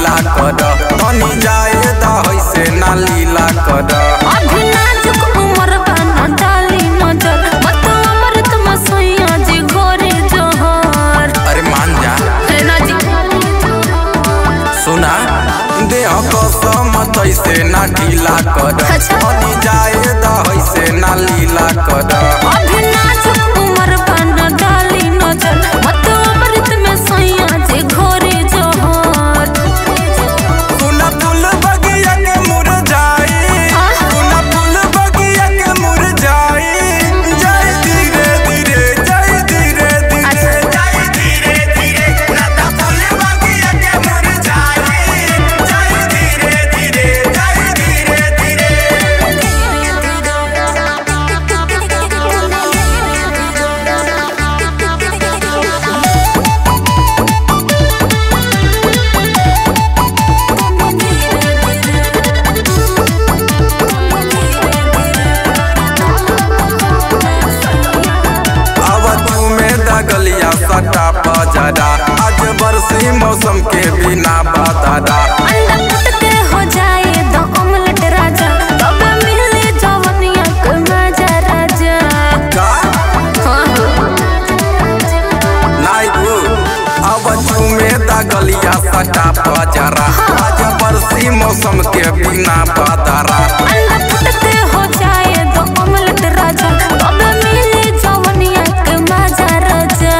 ढीला कर तनी जाए दही से ना लीला कर। अभी नाजुक उम्र बना डाली नजर मत अमृत मसैया जी घोरे जोहर। अरे मान जा ना जी सुना देह कसम तैसे ना ढीला कर तनी जाए दही से ना लीला कर। अभी नाजुक उम्र बना डाली नजर मत अमृत मसैया जी घोरे जोहर। सुना फूल बगिया के मुरझाई सुना फूल बगिया के मुरझाई जाए धीरे धीरे जाए धीरे धीरे जाए धीरे धीरे ना फूल बगिया के मुरझाई जाए धीरे धीरे जाए धीरे धीरे। गलिया सटा पजरा आज बरसी मौसम के बिना बतादा। अंडा फुटते हो जाए तो ऑमलेट राजा तब मिले जवनिया के मजा राजा। नाइबू अब चूमे दा गलिया सटा पजरा आज बरसी मौसम के बिना बतादा। अंडा फुटते हो जाए तो ऑमलेट राजा तब मिले जवनिया के मजा राजा।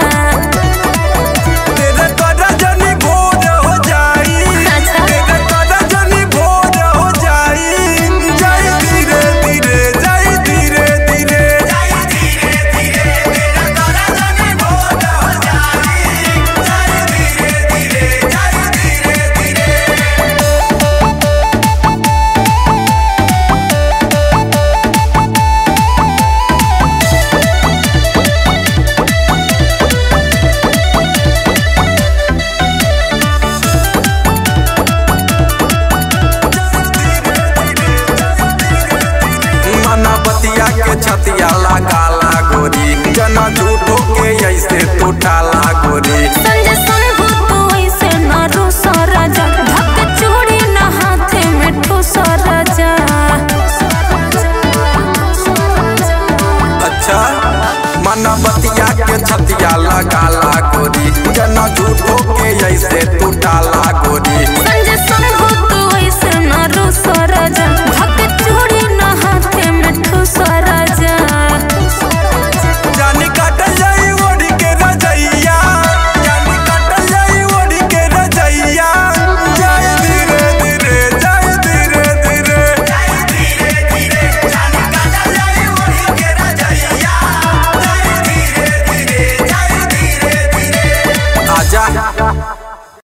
तेरे कदा जनी भोर हो जाई तेरे कदा जनी भोर हो जाई जाए धीरे धीरे जाए धीरे धीरे जाए धीरे धीरे तेरे कदा जनी भोर हो जाई जाए धीरे धीरे जाए धीरे धीरे। मना बतिया के छतिया लगा गोरी जना झूठो के ऐसे तू टाला गोरी। संजय संभू तू ऐसे न रूसो राजा धक चूड़ी न हाथे में ठूसो राजा। अच्छा मना बतिया के छतिया लगा गोरी जना झूठो के ऐसे तू टाला गोरी।